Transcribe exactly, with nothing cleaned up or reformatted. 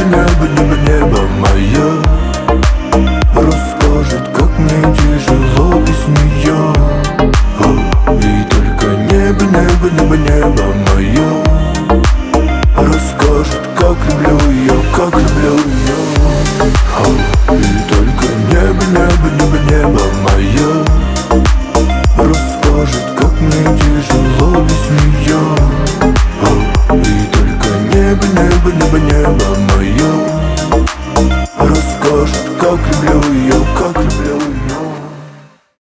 небо, небо, небо, небо мое расскажет, как мне тяжело без нее. И только небо, небо, небо, небо мое расскажет, как люблю ее, как люблю